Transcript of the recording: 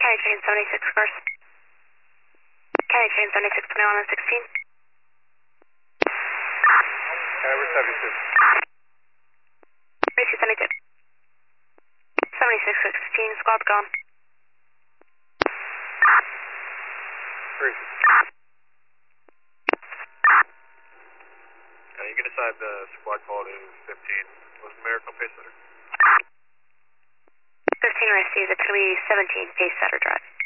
County train 76 cars. County train 76, 21 and 16. We're 76. Racy 72. 76, 16, squad gone. Racy. You can decide the squad call to 15. Was Miracle Pace Setter? 15 Racy, it's going to be 17 Pace Setter Drive.